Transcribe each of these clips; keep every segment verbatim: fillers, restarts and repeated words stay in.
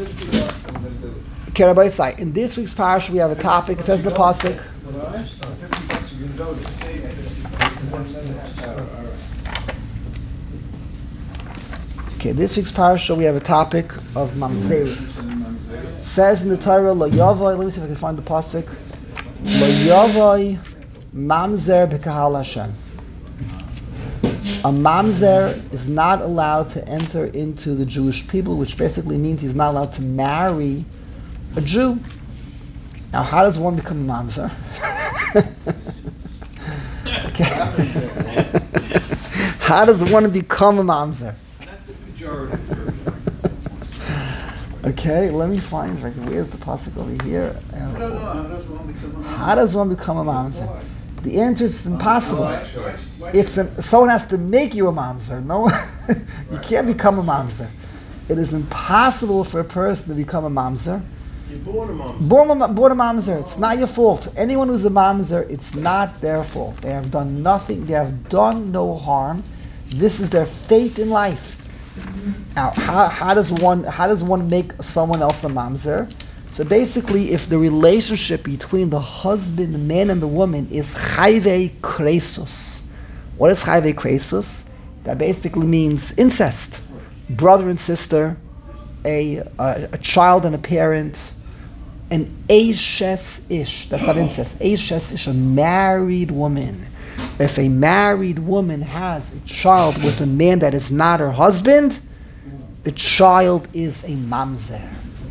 Okay, Rabbi Yisai, in this week's parsha we have a topic. It says in the pasuk. Okay, this week's parsha we have a topic of mamzerus. It says in the Torah, Lo Yavai. Let me see if I can find the pasuk. Lo Yavai mamzer b'kahal Hashem. A mamzer is not allowed to enter into the Jewish people, which basically means he's not allowed to marry a Jew. Now, how does one become a mamzer? Okay. How does one become a mamzer? Okay, let me find. Like, where's the pasuk over here? How does one become a mamzer? The answer is impossible. It's a, someone has to make you a mamzer. No, you can't become a mamzer. It is impossible for a person to become a mamzer. You're born a mamzer. Born a, born a mamzer. It's not your fault. Anyone who's a mamzer, it's not their fault. They have done nothing. They have done no harm. This is their fate in life. Now, how, how does one how does one make someone else a mamzer? So basically, if the relationship between the husband, the man, and the woman is chayve kresus. What is chayve kresus? That basically means incest. Brother and sister, a, a, a child and a parent, an eishes ish. That's not incest. Eishes ish, a married woman. If a married woman has a child with a man that is not her husband, the child is a mamzer.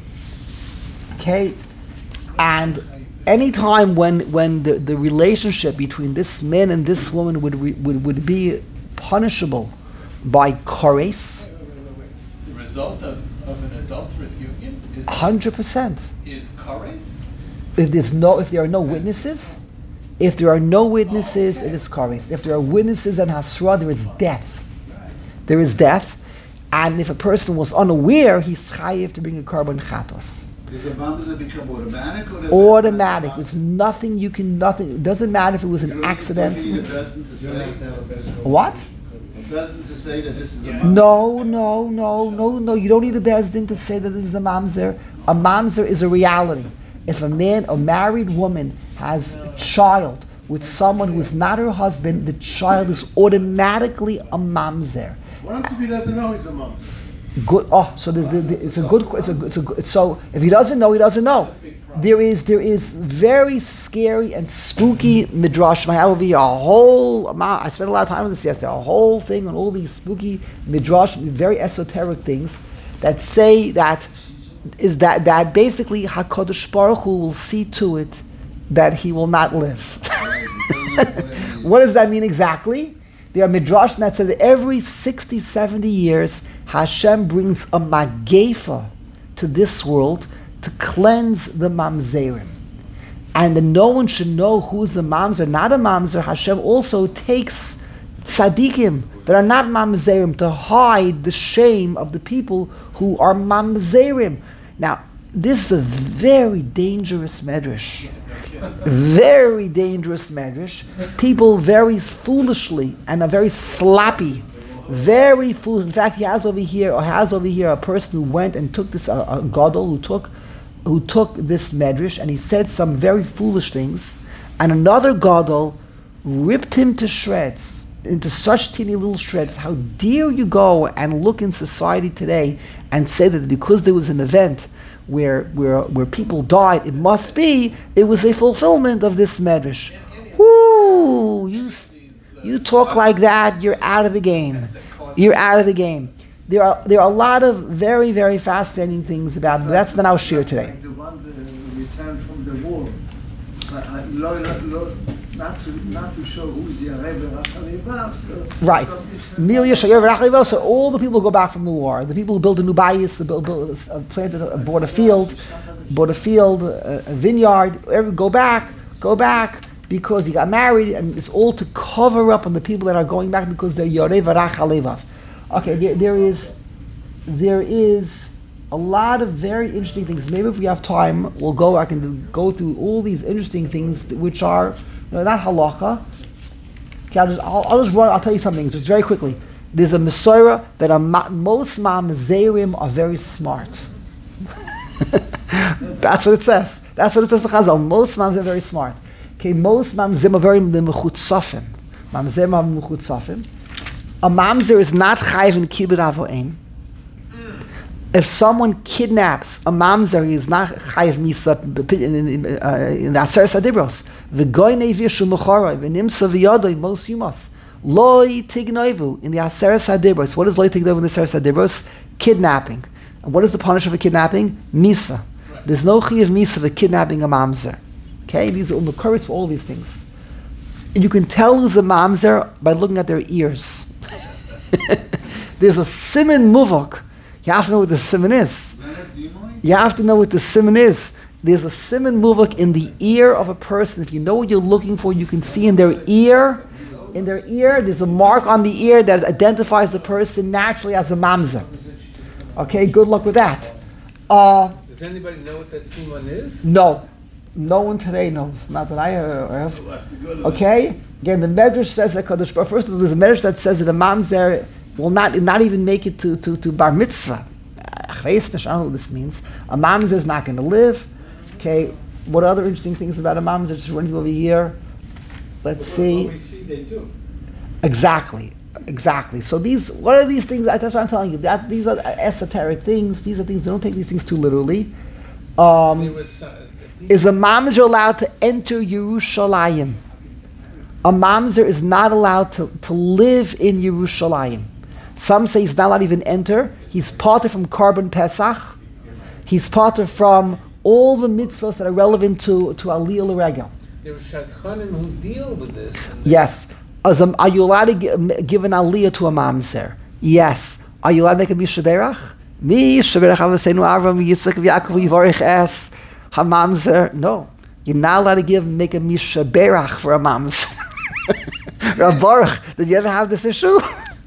Okay, and anytime when when the, the relationship between this man and this woman would re, would, would be punishable by kores, the result of, of an adulterous union is hundred percent is kores. If there's no if there are no witnesses, if there are no witnesses, oh, okay. It is kores. If there are witnesses and hasra, there is death. There is death, and if a person was unaware, he's chayiv to bring a carbon chatos. Does the mamzer become automatic? Or does automatic. It's nothing you can, nothing. It doesn't matter if it was an accident. You don't need a bezdin to say, what? A bezdin to say that this is a mamzer? No, no, no, no, no. You don't need a bezdin to say that this is a mamzer. A mamzer is a reality. If a man, a married woman, has a child with someone who is not her husband, the child is automatically a mamzer. What happens if he doesn't know he's a mamzer? Good. Oh, so there's the, the, it's a good. It's a. It's a. It's so if he doesn't know, he doesn't know. There is. There is very scary and spooky midrash. I have over here a whole amount. I spent a lot of time on this yesterday. A whole thing on all these spooky midrash, very esoteric things that say that is that that basically Hakadosh Baruch Hu will see to it that he will not live. What does that mean exactly? There are midrash that say that every sixty, seventy years, Hashem brings a magefa to this world to cleanse the mamzerim. And then no one should know who's a mamzer, not a mamzer. Hashem also takes tzaddikim that are not mamzerim to hide the shame of the people who are mamzerim. Now, this is a very dangerous medrash. Very dangerous medrash. People very foolishly and are very sloppy. Very foolish. In fact, he has over here, or has over here, a person who went and took this, a, a gadol who took, who took this medrash, and he said some very foolish things, and another gadol ripped him to shreds, into such teeny little shreds. How dare you go and look in society today and say that because there was an event where where where people died, it must be it was a fulfillment of this medrash. Woo! You you talk like that, you're out of the game. You're out of the game. There are there are a lot of very very fascinating things about. But that's not our shir today. The one that returned from the war, uh, lo, lo, not to not to show who's the Rebbe Rachalivav. Right. So all the people who go back from the war, the people who built a new bayis, the build, build, uh, planted, a, bought a field, bought a field, a, a vineyard. Every, go back, go back, because he got married, and it's all to cover up on the people that are going back because they're Yorei Varach Alevav. Okay, there, there is, there is a lot of very interesting things. Maybe if we have time, we'll go. I can go through all these interesting things which are, you know, not halacha. Okay, I'll just, I'll, I'll just run. I'll tell you something just very quickly. There's a Mesorah that are ma- most mamzerim are very smart. That's what it says. That's what it says to Chazal. Most mamzer are very smart. Okay, most mamzer are very mechutzafim. Mamzer are mechutzafim. A mamzer is not chayiv in kibbud avoim. If someone kidnaps a mamzer, he is not chayiv misa in, in, in, uh, in the Aseres Adibros. V'goynei v'yishu mechoroi v'nimsa v'yodoi mos yumas. Loi tignoivu in the Aseres Adibros. What is loi tignoivu in the Aseres Adibros? Kidnapping. And what is the punishment for kidnapping? Misa. Right. There's no chayiv misa for kidnapping a mamzer. Okay, these are umakoris for all these things. And you can tell who's a mamzer by looking at their ears. There's a siman muvok. You have to know what the siman is. You have to know what the siman is. There's a siman muvok in the ear of a person. If you know what you're looking for, you can see in their ear. In their ear, there's a mark on the ear that identifies the person naturally as a mamzer. Okay, good luck with that. Uh, Does anybody know what that siman is? No. No one today knows. Not that I have. Okay? Again, the Medrash says that Kadosh Baruch Hu, first of all, there's a Medrash that says that a mamzer will not not even make it to, to, to bar mitzvah. I don't know what this means. A mamzer is not going to live. Okay? What other interesting things about a mamzer? Just running over here. Let's see. What we see they do. Exactly. Exactly. So these, what are these things? That's what I'm telling you. That these are esoteric things. These are things. Don't take these things too literally. Um, There was, uh, is a mamzer allowed to enter Yerushalayim? A mamzer is not allowed to, to live in Yerushalayim. Some say he's not allowed to even enter. He's parted from Korban Pesach. He's parted from all the mitzvahs that are relevant to, to Aliyah L'Regel. there were shadchanim who deal with this. Yes. As a, are you allowed to give, give an Aliyah to a mamzer? Yes. Are you allowed to make a Mishaberach? Mishaberach Avosenu Avram Yitzchak V'Yaakov Yivarech Es HaMamzer? No. You're not allowed to give, make a Mishaberach for a mamzer. Rav Baruch, did you ever have this issue?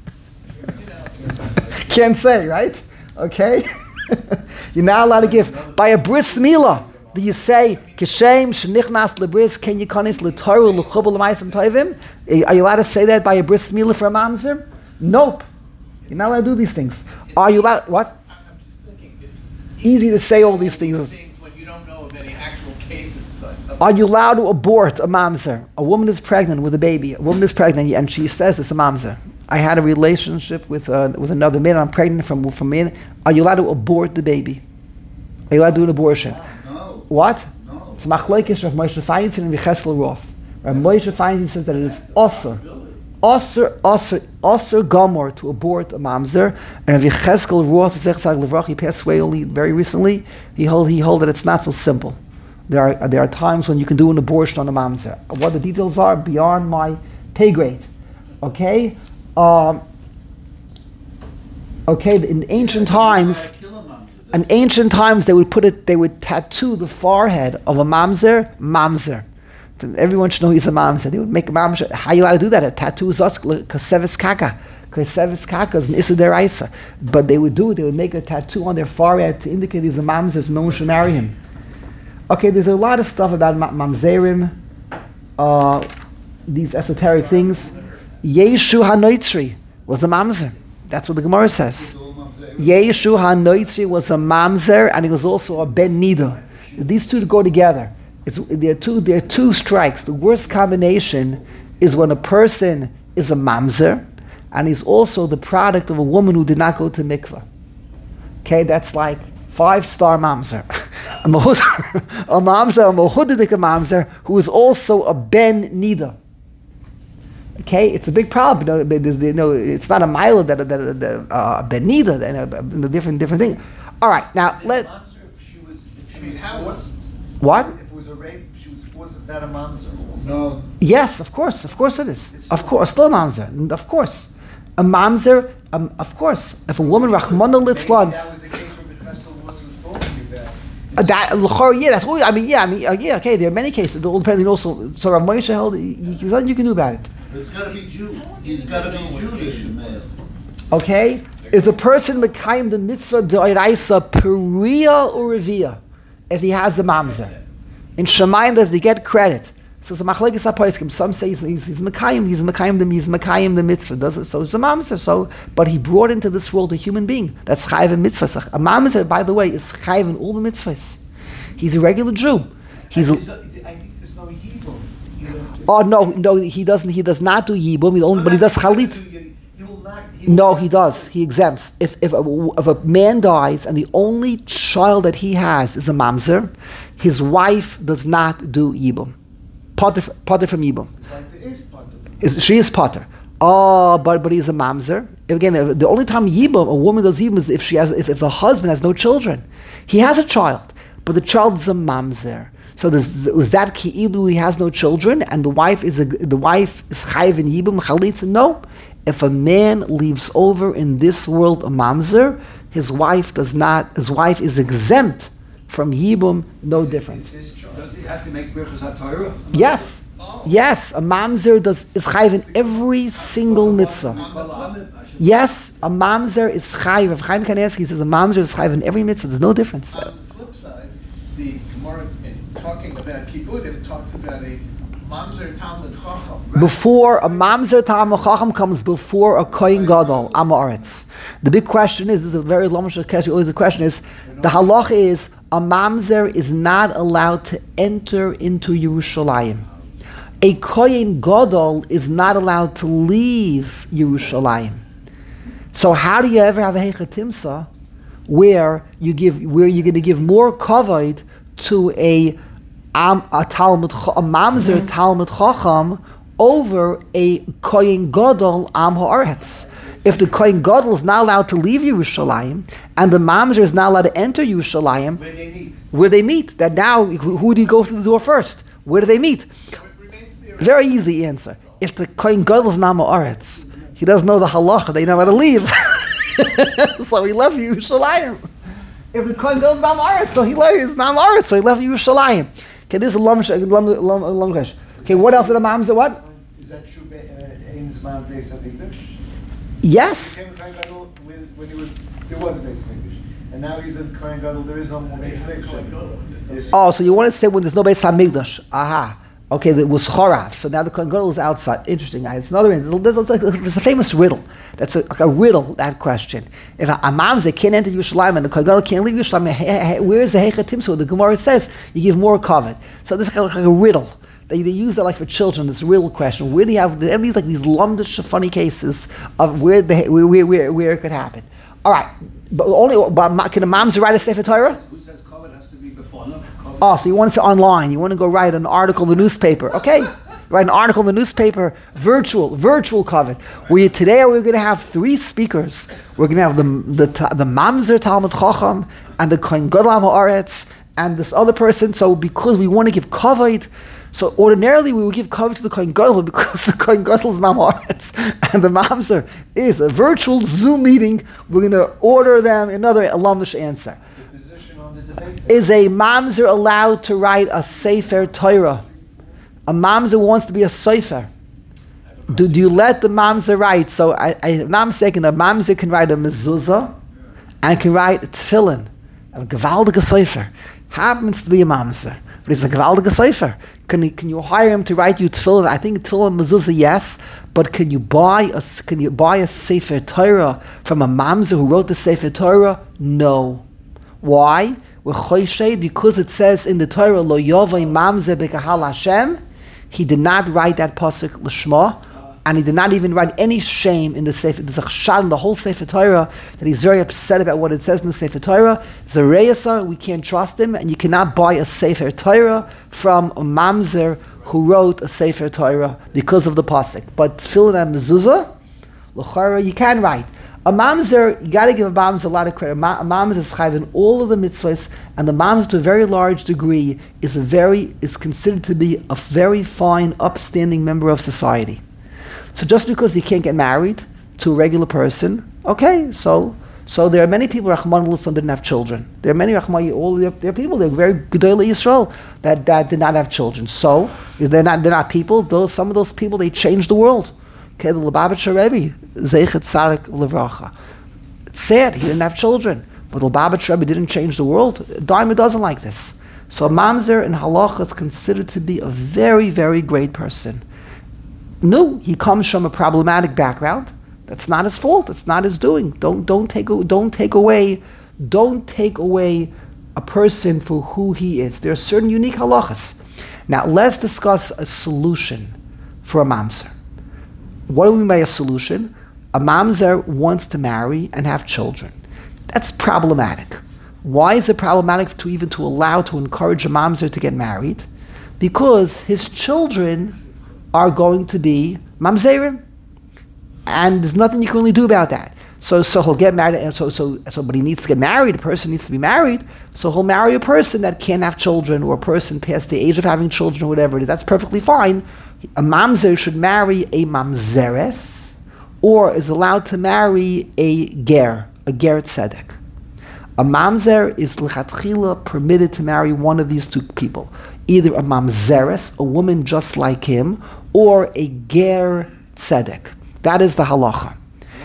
Can't say, right? Okay? You're not allowed to give. By a bris milah, do you say, Kishem shenichnas lebris, ken yikonis l'toru l'chubel l'maisem toivim? Are you allowed to say that by a bris milah for a mamzer? Nope. You're not allowed to do these things. Are you allowed, what? I'm just thinking, it's Easy to say all these things. things when you don't know of any actual cases. Of Are you allowed to abort a mamzer? A woman is pregnant with a baby. A woman is pregnant and she says it's a mamzer. I had a relationship with uh, with another man. I'm pregnant from from man. Are you allowed to abort the baby? Are you allowed to do an abortion? No. What? No. It's machlokes of Moshe Feinstein and Yecheskel Roth. Rav Moshe Feinstein says that it is osur, osur, osur, osur gomor to abort a mamzer. And Rav Yecheskel Roth, Zechzag Levrach, he passed away only very recently. He hold he hold that it's not so simple. There are there are times when you can do an abortion on a mamzer. What the details are beyond my pay grade. Okay. Um, okay, in ancient times, in ancient times they would put it, they would tattoo the forehead of a mamzer, mamzer. So everyone should know he's a mamzer. They would make a mamzer. How are you allowed to do that? A tattoo is us, kasevis kaka. Kasevis kaka is an issa deraisa. But they would do it, they would make a tattoo on their forehead to indicate he's a mamzer, so no one should marry him. Okay, there's a lot of stuff about ma- mamzerim, uh, these esoteric things. Yeshu HaNoitzri was a mamzer. That's what the Gemara says. Yeshu HaNoitzri was a mamzer, and he was also a ben nida. These two go together. It's, they're, two, they're two strikes. The worst combination is when a person is a mamzer, and he's also the product of a woman who did not go to mikveh. Okay, that's like five-star mamzer. a mamzer, a mohudidik mamzer, who is also a ben nida. Okay, it's a big problem. You know, you know, it's not a mile that a that, uh, benida and a, a different different thing. All right, now Is it let. a mamzer if she was if I she mean, was how forced? What? If it was a rape, she was forced. Is that a mamzer? Also? No. Yes, of course, of course it is. It's Of still- course, still a mamzer. Of course, a mamzer. Um, of course, if a woman Rachmana Maybe litzlan. that was the case where Becheskel wasn't talking about. Uh, that l'chor, yeah, that's what I mean. Yeah, I mean, uh, yeah, okay. There are many cases. It all depends. Also, so Rav Moshe held. You, there's nothing you can do about it. It's got to be Jew. He's got to be Jewish, man. Okay, is a person mekayim the mitzvah d'oraisa peria or revia if he has the mamzer? In Shemayim does he get credit? So it's a machlekes hapoiskim. Some say he's he's, he's mekayim, he's mekayim the he's mekayim the mitzvah. Does it? So it's a mamzer. So, but he brought into this world a human being that's chayiv in mitzvahs. A mamzer, by the way, is chayiv in all the mitzvahs. He's a regular Jew. He's. I think there's no Hebrew. Oh no, no, he doesn't. He does not do yibum. He only, but he does chalitz. No, he does. He exempts. If if a, if a man dies and the only child that he has is a mamzer, his wife does not do yibum. Potter, potter from yibum. His wife is part of it. Is she is potter? Oh, but but he's a mamzer. Again, the only time yibum a woman does yibum is if she has if, if the husband has no children. He has a child, but the child is a mamzer. So there's, was that ki'ilu he has no children and the wife is a, the wife is chayiv in yibum chalitza? No. If a man leaves over in this world a mamzer, his wife does not. His wife is exempt from yibum. No difference. Does he have to make birchas haTorah? Yes, yes. A mamzer does is chayiv in every single mitzvah. Yes, a mamzer is chayiv. If Chaim Kanievsky says a mamzer is chayiv in every mitzvah, there's no difference. On the flip side, the Gemara in talking about kibbudim talks about a mamzer talmud chacham. Right? Before a mamzer talmud chacham comes before a kohen gadol amaretz. The big question is, this is a very long question. Always the question is, the halacha is a mamzer is not allowed to enter into Yerushalayim. A kohen gadol is not allowed to leave Yerushalayim. So how do you ever have a heicha timsa where you give where you're going to give more kavod to a um, a talmud a mamzer mm-hmm. talmud chacham over a kohen gadol am haaretz? If the kohen gadol is not allowed to leave Yerushalayim and the mamzer is not allowed to enter Yerushalayim, Where they meet. where they meet, that now who, who do you go through the door first? Where do they meet? Very easy answer. If the kohen gadol is not haaretz, he doesn't know the halacha that you're not allowed to leave. So he left Yerushalayim. If the kohen goes down Aretz, so he left he's not Aretz, so he left Yerushalayim. Okay, this is a long, long, long, long question. Okay, what else did the mamzer? What? Is that true? In his man based on English? Yes. He became a Kohen Gadol when, when he was there was a base of English, and now he's a Kohen Gadol. There is no more base of English. Oh, so you want to say when there's no Beis Hamikdash? Aha. Okay, there was Chorav. So now the Kohen Gadol is outside. Interesting. It's another. There's, there's a famous riddle. That's a, like a riddle. That question. If a, a mamzer can't enter Yerushalayim and the Kohen Gadol can't leave Yerushalayim, where is the Heicha Timso? The Gemara says you give more kavod. So this is like, like a riddle. They, they use that like for children. This riddle question. Where do you have, they have these like these lumdish funny cases of where the where where where, where it could happen? All right, but only but can a mamzer write a sefer Torah? Who says kavod has to be before? No, kavod. Oh, so you want to say online? You want to go write an article in the newspaper? Okay, write an article in the newspaper. Virtual, virtual kavod. We today we're going to have three speakers. We're going to have the the the mamzer Talmud Chacham and the Kohen Gadol Haaretz and this other person. So because we want to give kavod. So ordinarily we would give kavod to the Kohen Gadol because the Kohen Gadol is not Haaretz and the mamzer is a virtual Zoom meeting. We're going to order them another alumnish answer. The position on the debate. Is a mamzer allowed to write a sefer Torah? A mamzer wants to be a sefer. Do, do you let the mamzer write? So I, I, if I'm mistaken, a mamzer can write a mezuzah and can write a tefillin. A gewaldige sefer. Happens to be a mamzer. But it's a gewaldige sefer. Can you, can you hire him to write you tefillin? I think tefillin mezuzah, yes. But can you buy a can you buy a sefer Torah from a mamzer who wrote the sefer Torah? No. Why? Because it says in the Torah, Lo yovei mamzer b'kahal Hashem. He did not write that pasuk l'shma, and he did not even write any shame in the sefer. There's a chshad in the whole sefer Torah that he's very upset about what it says in the sefer Torah. Zareyasa, we can't trust him, and you cannot buy a sefer Torah from a mamzer who wrote a sefer Torah because of the pasuk. But tefillin and mezuzah, l'chara, you can write. A mamzer, you got to give a mamzer a lot of credit. A mamzer is chayiv in all of the mitzvahs, and the mamzer, to a very large degree, is a very is considered to be a very fine, upstanding member of society. So just because he can't get married to a regular person, okay, so so there are many people, Rahman al didn't have children. There are many Rahman, all there, there are people, they're very Gedolei Yisrael that, that did not have children. So they're not they're not people. Those some of those people, they changed the world. Okay, the Lubavitcher Rebbe, Zeichet Tzadik Levracha. It's sad he didn't have children, but the Lubavitcher Rebbe didn't change the world. Daima doesn't like this. So a mamzer in halacha is considered to be a very, very great person. No, he comes from a problematic background. That's not his fault. It's not his doing. Don't don't take don't take away don't take away a person for who he is. There are certain unique halachas. Now let's discuss a solution for a mamzer. What do we mean by a solution? A mamzer wants to marry and have children. That's problematic. Why is it problematic to even to allow, to encourage a mamzer to get married? Because his children are going to be mamzerim. And there's nothing you can really do about that. So so he'll get married, and so, so, so but he needs to get married, a person needs to be married, so he'll marry a person that can't have children, or a person past the age of having children, or whatever it is. That's perfectly fine. A mamzer should marry a mamzeres, or is allowed to marry a ger, a ger tzedek. A mamzer is lechatchila permitted to marry one of these two people, either a mamzeres, a woman just like him, or a ger tzedek. That is the halacha.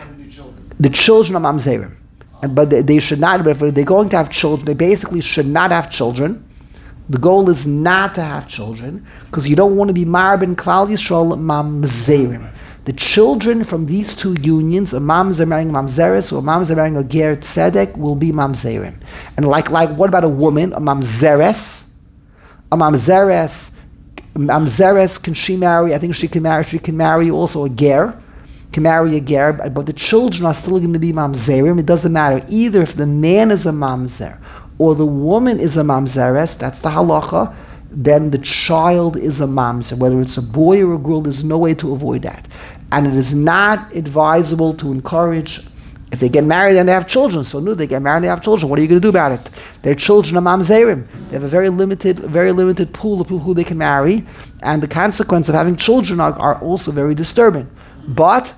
The children are mamzerim, and but they, they should not. But if they're going to have children, they basically should not have children. The goal is not to have children because you don't want to be marbin klal yisrael mamzerim. The children from these two unions, a mamzer marrying mamzeres or a mamzer marrying a ger tzedek, will be mamzerim. And like like what about a woman, a mamzeres? A mamzeres, mamzeres, can she marry? I think she can marry. She can marry also a ger. Can marry a ger, but the children are still going to be mamzerim. It doesn't matter either if the man is a mamzer or the woman is a mamzeres. That's the halacha. Then the child is a mamzer, whether it's a boy or a girl. There's no way to avoid that, and it is not advisable to encourage. If they get married and they have children, so no, they get married and they have children. What are you going to do about it? Their children are mamzerim. They have a very limited, very limited pool of people who they can marry, and the consequence of having children are, are also very disturbing. But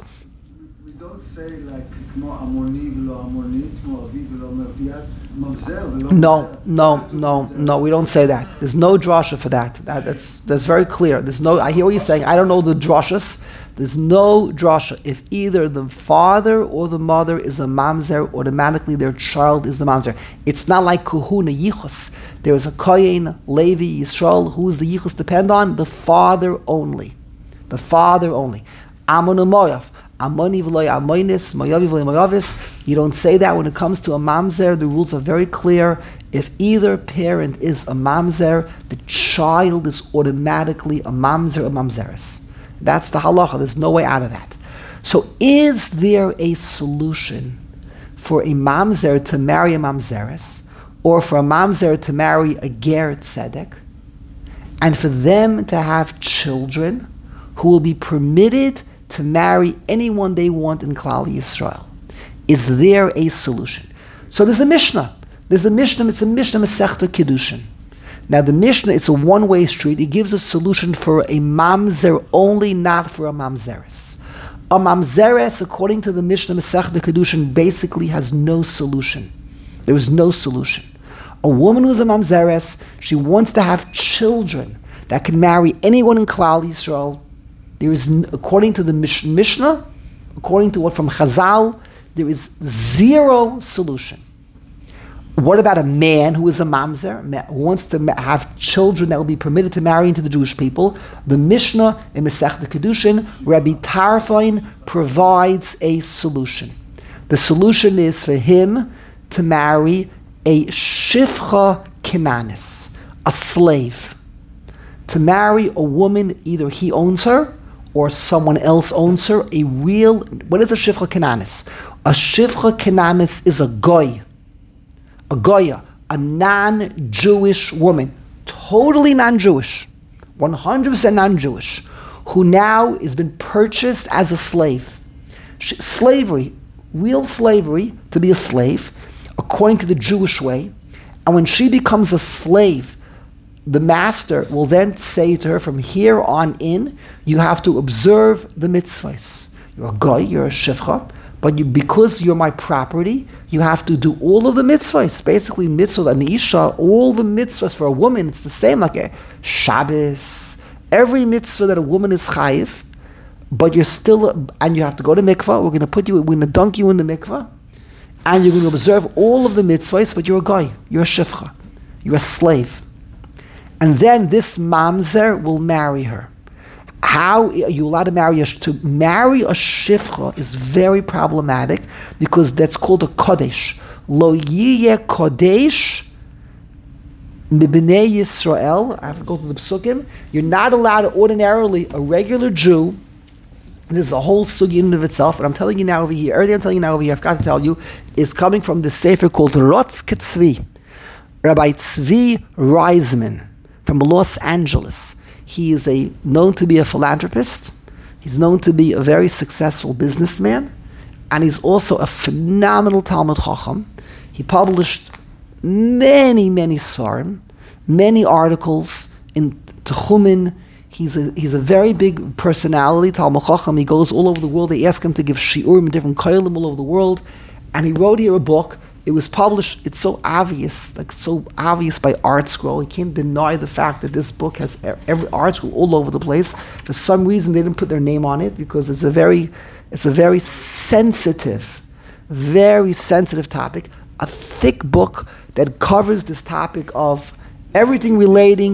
we don't say like כמו עמוני ולא עמונית, כמו אבי ולא מביאת, ממזר ולא no, ממזר. no, no, no, we don't say that. There's no drasha for that. that. That's that's very clear. There's no. I hear what you're saying. I don't know the drashas. There's no drasha. If either the father or the mother is a mamzer, automatically their child is the mamzer. It's not like kuhuna yichus. There is a kohen, Levi, Yisrael. Who is the yichus depend on? The father only. The father only. Amon u'moyav. Amoni v'loy amoinis, moyavi v'loy moyavis. You don't say that when it comes to a mamzer. The rules are very clear. If either parent is a mamzer, the child is automatically a mamzer or mamzeres. That's the halacha. There's no way out of that. So is there a solution for a mamzer to marry a mamzeres, or for a mamzer to marry a ger tzedek, and for them to have children who will be permitted to marry anyone they want in Klal Yisrael? Is there a solution? So there's a Mishnah. There's a Mishnah, it's a Mishnah Masechta Kiddushin. Now the Mishnah, it's a one-way street. It gives a solution for a mamzer only, not for a mamzeres. A mamzeres, according to the Mishnah Masechta Kiddushin, basically has no solution. There is no solution. A woman who's a mamzeres, she wants to have children that can marry anyone in Klal Yisrael. There is, according to the Mishnah, according to what from Chazal, there is zero solution. What about a man who is a mamzer, who wants to have children that will be permitted to marry into the Jewish people? The Mishnah in Masechta Kiddushin, Rabbi Tarfon provides a solution. The solution is for him to marry a shifcha kenanis, a slave. To marry a woman, either he owns her or someone else owns her, a real, what is a shifcha kenanis? A shifcha kenanis is a goy, a goya, a non-Jewish woman, totally non-Jewish, one hundred percent non-Jewish, who now has been purchased as a slave. She, slavery, real slavery, to be a slave, according to the Jewish way, and when she becomes a slave, the master will then say to her, from here on in, you have to observe the mitzvahs. You're a guy, you're a shifcha, but you, because you're my property, you have to do all of the mitzvahs. Basically, mitzvah and isha, all the mitzvahs for a woman, it's the same like a Shabbos. Every mitzvah that a woman is chayiv, but you're still, and you have to go to mikvah. We're going to put you, we're going to dunk you in the mikvah, and you're going to observe all of the mitzvahs, but you're a guy, you're a shifcha, you're a slave. And then this mamzer will marry her. How are you allowed to marry a to marry a shifcha is very problematic because that's called a kodesh. Lo yiyeh kodesh mibnei Yisrael. I have to go to the psukim. You're not allowed to ordinarily a regular Jew. And there's a whole sugi in and of itself. But I'm telling you now over here. Everything I'm telling you now over here, I've got to tell you, is coming from the sefer called Rotz Ketzvi. Rabbi Tzvi Reisman from Los Angeles. He is a known to be a philanthropist. He's known to be a very successful businessman, and he's also a phenomenal Talmud Chacham. He published many, many svarim, many articles in Techumin. He's a he's a very big personality, Talmud Chacham. He goes all over the world. They ask him to give shiurim in different koilim all over the world, and he wrote here a book. It was published, it's so obvious, like so obvious by Art Scroll. You can't deny the fact that this book has every Art Scroll all over the place. For some reason they didn't put their name on it because it's a very it's a very sensitive, very sensitive topic. A thick book that covers this topic of everything relating.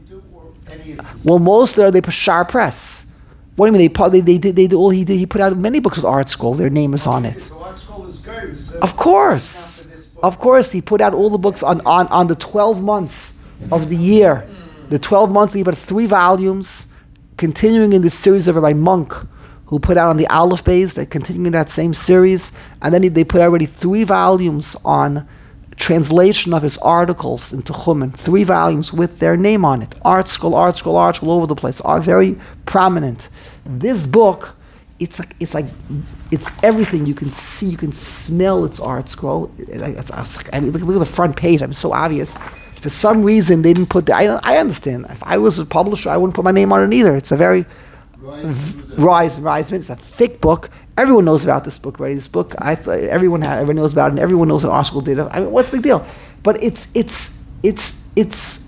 Well, most are they Pashar Press. What do you mean they they they did they did all he did he put out many books with Art Scroll. Their name is on it. Of course, of course, he put out all the books on, on, on the twelve months of the year. The twelve months, he put three volumes, continuing in this series of Rabbi Monk, who put out on the Aleph Beis, that continuing that same series, and then he, they put out already three volumes on translation of his articles into Chumash, three volumes with their name on it. Art Scroll, Art Scroll, Art Scroll, all over the place, are very prominent. This book, It's like it's like it's everything you can see, you can smell. Its Art Scroll. It's, it's, I mean, look, look at the front page. I mean, it's so obvious. For some reason, they didn't put the. I, I understand. If I was a publisher, I wouldn't put my name on it either. It's a very rise, rise. It's a thick book. Everyone knows about this book, right? This book, I everyone ha- everyone knows about it, and everyone knows what Art Scroll did. I mean, what's the big deal? But it's it's it's it's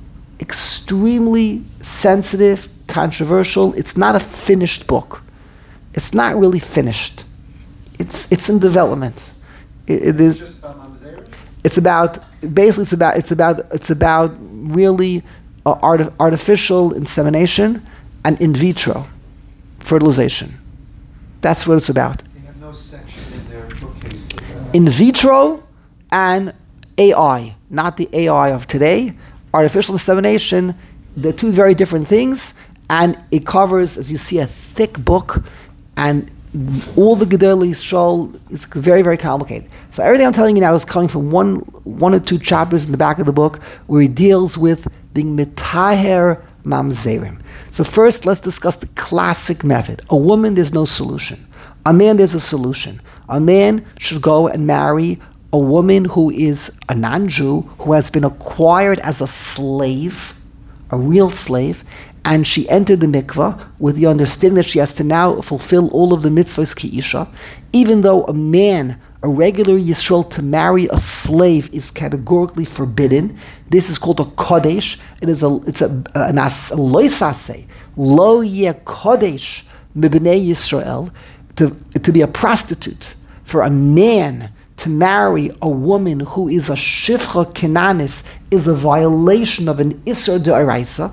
extremely sensitive, controversial. It's not a finished book. It's not really finished. It's it's in development. It, it is. Just about mamzer? It's about basically it's about it's about it's about really uh, art, artificial insemination and in vitro fertilization. That's what it's about. They have no section in their bookcase for that. In vitro and A I, not the A I of today. Artificial insemination, they're two very different things, and it covers, as you see, a thick book. And all the Gedolei Yisrael is very, very complicated. So everything I'm telling you now is coming from one, one or two chapters in the back of the book where he deals with being mitaher mamzerim. So first, let's discuss the classic method. A woman, there's no solution. A man, there's a solution. A man should go and marry a woman who is a non-Jew, who has been acquired as a slave, a real slave, and she entered the mikvah with the understanding that she has to now fulfill all of the mitzvahs ki'isha, even though a man, a regular Yisrael, to marry a slave is categorically forbidden. This is called a kodesh. It is a it's a an as loisase lo yeh kodesh mibnei Yisrael, to to be a prostitute for a man to marry a woman who is a shivcha kenanis is a violation of an isur de'oraisa.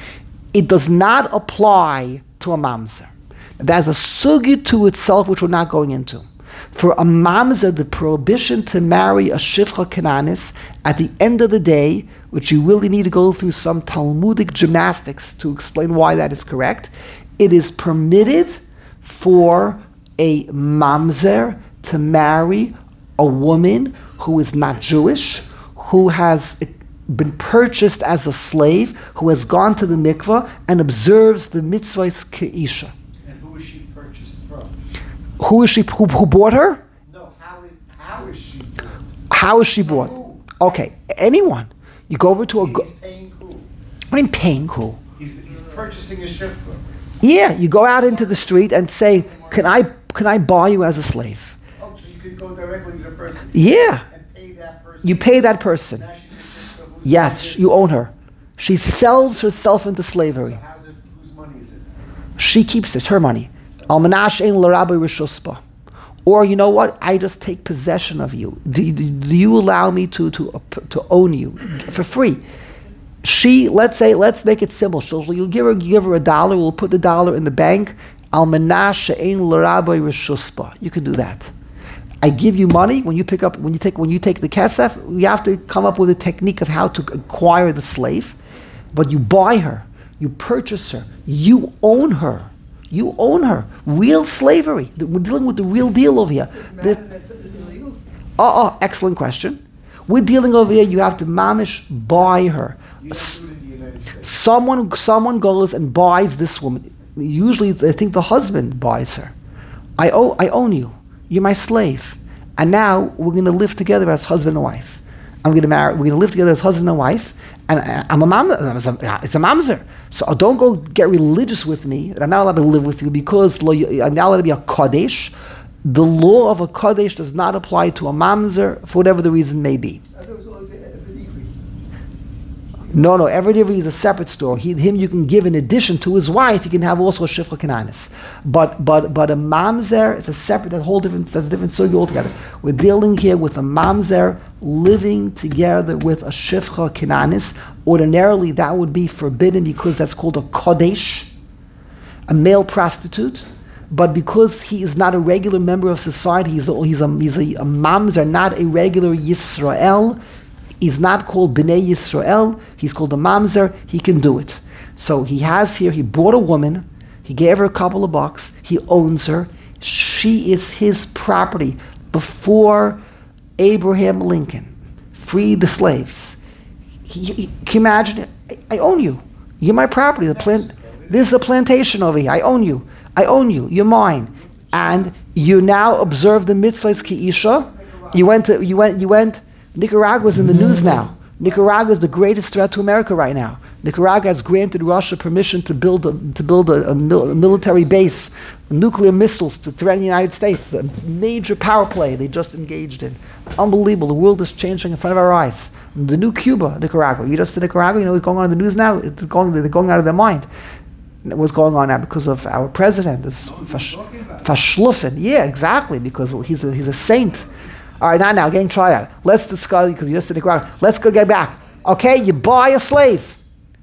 It does not apply to a mamzer. That's a sugi to itself, which we're not going into. For a mamzer, the prohibition to marry a shivcha kenanis, at the end of the day, which you really need to go through some Talmudic gymnastics to explain why that is correct, it is permitted for a mamzer to marry a woman who is not Jewish, who has been purchased as a slave, who has gone to the mikvah and observes the mitzvahs ke'isha. And who is she purchased from? Who is she? Who, who bought her? No, how is, how is she bought? How is she bought? Who? Okay, anyone. You go over to a. Go- He's paying who? what do you mean paying who? He's, he's purchasing a shifra. Yeah, you go out into the street and say, "Can I? Can I buy you as a slave?" Oh, so you could go directly to the person. Yeah. And pay that person. You pay that person. Now she's a shifra. Whose Yes, money is you it? own her. She sells herself into slavery. So how's it, whose money is it? She keeps it, her money. Almanash ein l'rabbi rishuspa. Or you know what? I just take possession of you. Do, do, do you allow me to, to, uh, to own you for free? She, let's say, let's make it simple. She'll, you'll give her, you give her a dollar. We'll put the dollar in the bank. Al menah she'ein l'rabbi reshus ba. You can do that. I give you money when you pick up when you take when you take the kesef. You have to come up with a technique of how to acquire the slave, but you buy her, you purchase her, you own her, you own her. Real slavery. We're dealing with the real deal over here. This, oh, oh, excellent question. We're dealing over here. You have to mamish buy her. Someone, someone goes and buys this woman. Usually, I think the husband buys her. I owe, I own you. You're my slave, and now we're going to live together as husband and wife. I'm going to marry. We're going to live together as husband and wife, and I'm a mamzer. It's a mamzer. So don't go get religious with me. I'm not allowed to live with you because I'm not allowed to be a kodesh. The law of a kodesh does not apply to a mamzer for whatever the reason may be. No, no, every divri is a separate story. He, him you can give in addition to his wife, he can have also a shifcha kananis. But but but a mamzer, it's a separate, that whole different, that's a different story altogether. We're dealing here with a mamzer living together with a shifcha kananis. Ordinarily that would be forbidden because that's called a kodesh, a male prostitute. But because he is not a regular member of society, he's a, he's a, he's a, a mamzer, not a regular Yisrael. He's not called Bnei Yisrael, he's called a mamzer, he can do it. So he has here, he bought a woman, he gave her a couple of bucks, he owns her, she is his property before Abraham Lincoln freed the slaves. He, he, can you imagine it? I, I own you, you're my property. The plant, this is a plantation over here, I own you, I own you, you're mine. And you now observe the mitzvahs ki isha, you went to, you went, you went, Nicaragua's in the news now. Nicaragua is the greatest threat to America right now. Nicaragua has granted Russia permission to build a, to build a, a, mil, a military base, nuclear missiles to threaten the United States. A major power play they just engaged in. Unbelievable. The world is changing in front of our eyes. The new Cuba, Nicaragua. You just to Nicaragua, you know what's going on in the news now? It's going, they're going out of their mind. What's going on now because of our president, this Fashlufen. Yeah, exactly, because he's a, he's a saint. All right, now, now, getting tried out. Let's discuss, because you just said the crowd. Let's go get back. Okay, you buy a slave.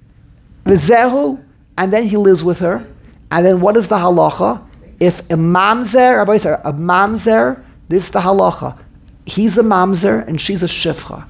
V'zehu, and then he lives with her. And then what is the halacha? If a mamzer, a mamzer, this is the halacha. He's a mamzer and she's a shifcha.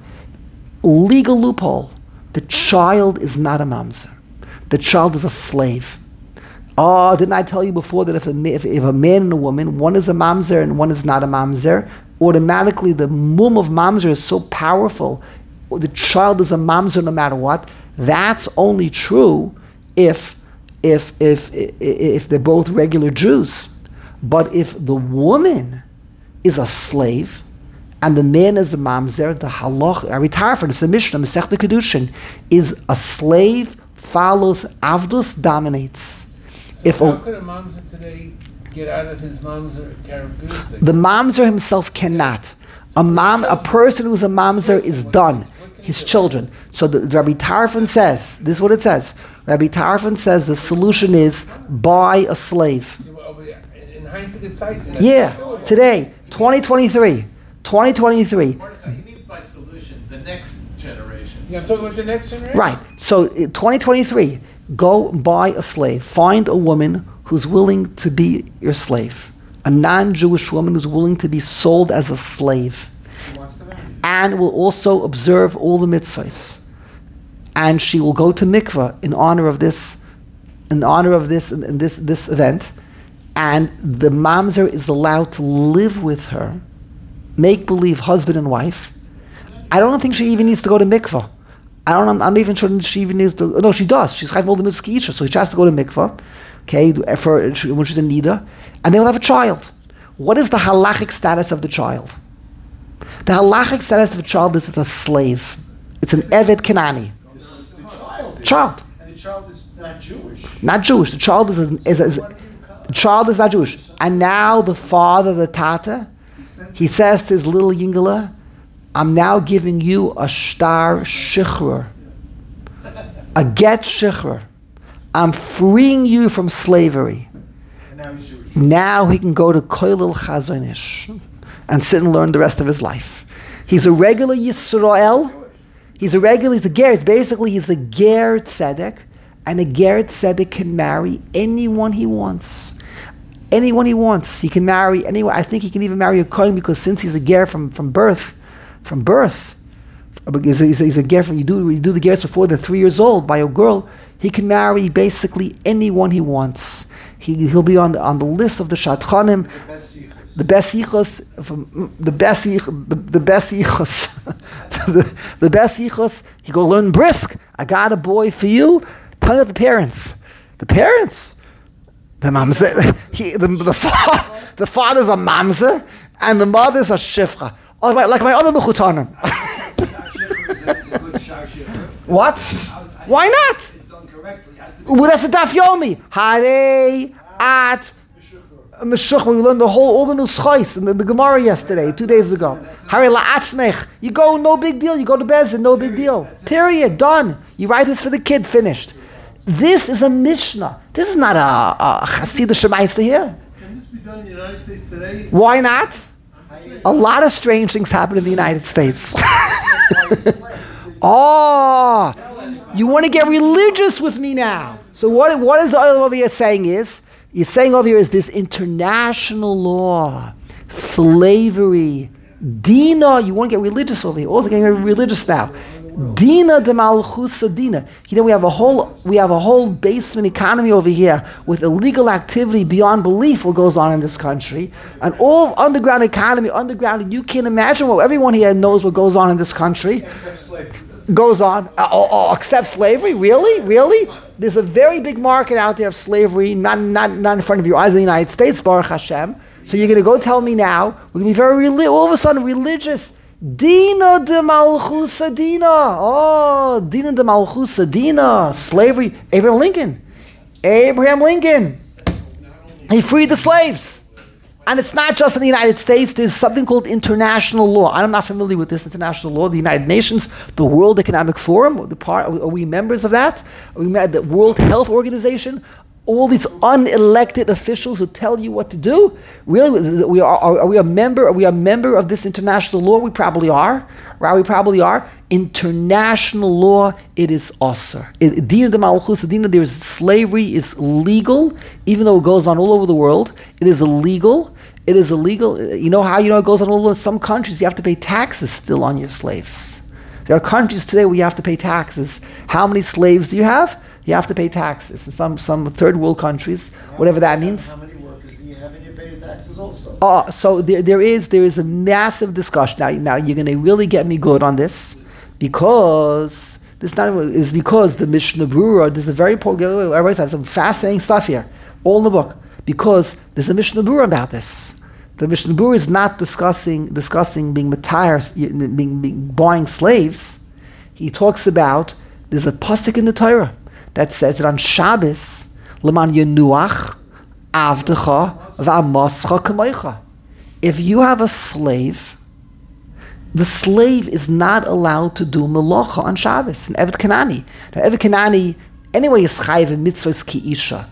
Legal loophole. The child is not a mamzer. The child is a slave. Oh, didn't I tell you before that if a, if, if a man and a woman, one is a mamzer and one is not a mamzer, automatically the mum of mamzer is so powerful, the child is a mamzer no matter what. That's only true if if if if, if they're both regular Jews. But if the woman is a slave and the man is a mamzer, the halach, I retire for this, the Mishnah, Masechta Kedushin, is a slave follows avdus, dominates. So if how a, could a mamzer today get out of his mamzer characteristics? The mamzer himself cannot. A mam, a person who's a mamzer is done. His children. So the, the Rabbi Tarfon says, this is what it says. Rabbi Tarfon says the solution is buy a slave. In hindsight, Yeah, today, twenty twenty-three. twenty twenty-three. Mordechai, he means by solution, the next generation. Yeah, I'm talking about the next generation? Right. So uh, twenty twenty-three, go buy a slave. Find a woman who's willing to be your slave. A non-Jewish woman who's willing to be sold as a slave. And will also observe all the mitzvahs. And she will go to mikvah in honor of this, in honor of this, in, in this, this event. And the mamzer is allowed to live with her, make believe husband and wife. I don't think she even needs to go to mikvah. I don't. I'm not even sure she even needs to. No, she does. She's chayv all the mitzvah, so she has to go to mikvah. Okay, for when she's in nida, and they will have a child. What is the halachic status of the child? The halachic status of a child is it's a slave. It's an eved Kanani. The child. Child. And the child is not Jewish. Not Jewish. The child is, is, is, is the child is not Jewish. And now the father, the tata, he says to his little yingala, I'm now giving you a shtar shichrur, a get shichrur. I'm freeing you from slavery. And now he's Jewish. Now he can go to Koilel Chazonish and sit and learn the rest of his life. He's a regular Yisrael. He's a regular, he's a ger. It's basically, he's a ger tzedek, and a ger tzedek can marry anyone he wants. Anyone he wants. He can marry anyone. I think he can even marry a kohen because since he's a ger from, from birth, from birth, because he's, he's a ger from, you do, you do the gers before they're three years old by a girl, he can marry basically anyone he wants. He, he'll be on the, on the list of the Shadchanim. The best yichos, from the best yichos, the, the best yichos, the, the best yichos. He go learn brisk. I got a boy for you. Tell me about the parents. The parents, the mamzer. He, the the father, the father's a mamzer, and the mother's a shifra. Oh, my, like my other mechutanim. What? Why not? It's done correctly. It has to be Well, that's a daf yomi. Hare at. Meshuch, we learned the whole, all the new schais in the, the Gemara yesterday, two days ago. Hari la'atzmech. You go, no big deal. You go to Bezin, no big deal. Period. Done. You write this for the kid, finished. This is a Mishnah. This is not a, a Hasidic Shemaisa here. Can this be done in the United States today? Why not? A lot of strange things happen in the United States. Oh, you want to get religious with me now. So what, what is the other over here saying is, you're saying over here is this international law, slavery, Dina. You want to get religious over here. Also getting religious now. Dina de Malchusa Dina. You know we have a whole we have a whole basement economy over here with illegal activity beyond belief. What goes on in this country, and all underground economy, underground. And you can't imagine what everyone here knows what goes on in this country. Except slavery. Goes on. Uh, oh, oh, except slavery? Really? Really? There's a very big market out there of slavery, not, not, not in front of your eyes in the United States, Baruch Hashem. So you're going to go tell me now, we're going to be very, reli- all of a sudden religious. Dina de Malchusa Dina. Oh, Dina de Malchusa Dina. Slavery. Abraham Lincoln. Abraham Lincoln. He freed the slaves. And it's not just in the United States. There's something called international law. I'm not familiar with this international law. The United Nations, the World Economic Forum, the part, are we members of that? Are we members of the World Health Organization? All these unelected officials who tell you what to do? Really, we are, are, are we a member? Are we a member of this international law? We probably are. Right? We probably are. International law, it is usher. Dina de Malchus, Dina, there's slavery is legal, even though it goes on all over the world. It is illegal. It is illegal. You know how you know it goes on all over some countries? You have to pay taxes still on your slaves. There are countries today where you have to pay taxes. How many slaves do you have? You have to pay taxes. In some some third world countries, whatever that means. How many workers do you have and you pay the taxes also? Uh, so there, there is there is a massive discussion. Now, now you're going to really get me good on this, because this not is because the Mishnah Berurah. This is a very important. Everybody has some fascinating stuff here, all in the book, because there's a Mishnah Berurah about this. The Mishnah Berurah is not discussing discussing being matayers, being, being buying slaves. He talks about there's a pasuk in the Torah that says that on Shabbos, Leman Yenuach Avdecha V'Amascha Kamoicha. If you have a slave, the slave is not allowed to do melacha on Shabbos. An Eved Kanani. Now, Eved Kanani, anyway, is chayiv in mitzvahs ki isha.